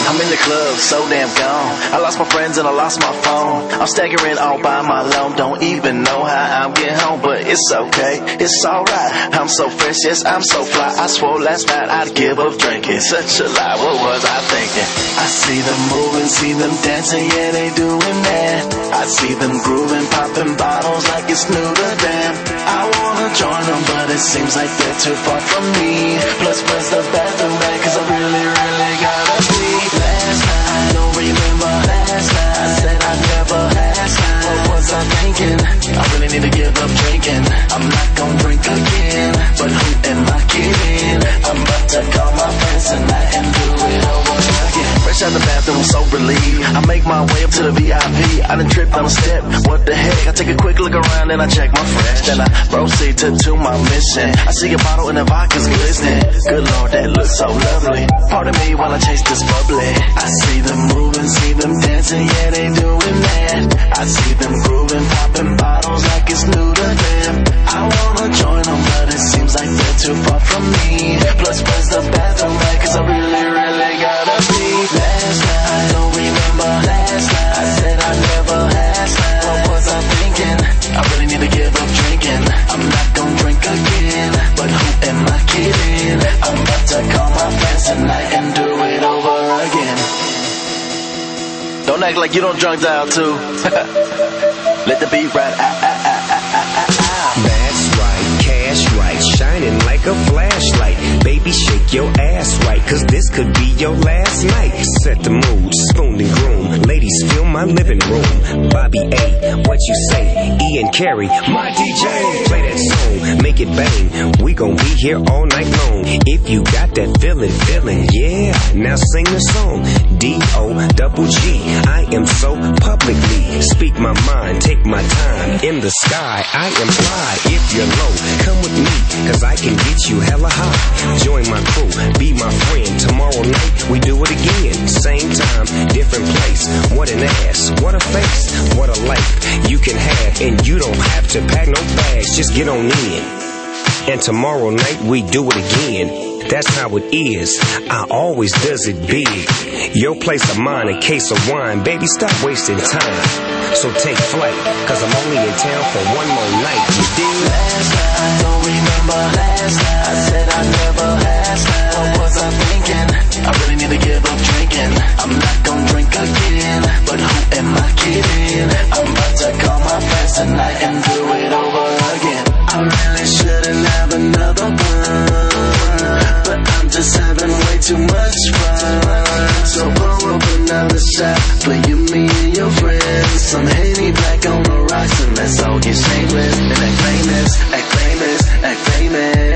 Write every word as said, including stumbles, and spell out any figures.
I'm in the club, so damn gone. I lost my friends and I lost my phone. I'm staggering all by my loan. Don't even know how I'm getting home, but it's okay, it's alright. I'm so fresh, yes, I'm so fly. I swore last night I'd give up drinking. Such a lie, what was I thinking? I see them moving, see them dancing, yeah, they doing that. I see them grooving, popping bottles like it's new to them. I wanna join them, but it seems like they're too far from me. Plus, where's the bathroom at? Cause I really, really gotta be. Last night, I don't remember last night. I said I never last night. What was I thinking? I really need to give up drinking. I'm not gonna drink again, but who am I kidding? I'm about to call my friends tonight and do it over again. Fresh out the bathroom, so relieved. I make my way up to the V I P. I done tripped on a step, what the heck? I take a quick look around and I check my fresh. Then I proceed to, to my mission. I see a bottle and the vodka's glistening. Good Lord, that looks so lovely. Pardon me while I chase this bubbly. I see them moving, see them dancing, yeah, they doing that. I see them grooving, popping bottles like it's new to them. I wanna join them, but it seems like they're too far from me. Plus, where's the bathroom at? Cause I really, really gotta be. Last night, I don't remember last night. I said I never last night. What was I thinking? I really need to give up drinking. I'm not gonna drink again, but who am I kidding? I'm about to call my friends tonight and do it over again. Don't act like you don't drunk dial too. Let the beat ride. Ah, ah, ah, ah, ah, ah. That's right, cash right, shining like a flashlight. Baby, shake your ass right, cause this could be your last night. Set the mood, spoon and groom. Ladies, fill my living room. Bobby A, what you say? Ian Carey, my D J. Play that song, make it bang. We gon' be here all night long. If you got that feeling, feeling, yeah. Now sing the song. D O double G. I am so publicly. Speak my mind, take my time. In the sky, I am fly. If you're low, come with me, cause I can get you hella high. Join my crew, be my friend. Tomorrow night, we do it again. Same time, different place. What an ass, what a face, what a life you can have. And you don't have to pack no bags, just get on in. And tomorrow night, we do it again. That's how it is, I always does it big. Your place of mine, a case of wine. Baby, stop wasting time. So take flight, cause I'm only in town for one more night. You dig? Last night, I don't remember last night. I said I never last night. What was I thinking? I really need to give up drinking. I'm not gonna drink again, but who am I kidding? I'm about to call my friends tonight and do it over again. I really shouldn't have another one, but I'm just having way too much fun. So pour up another shot for you, me, and your friends. Some Henny Black on the rocks, and let's all get shameless and act famous, act famous, act famous.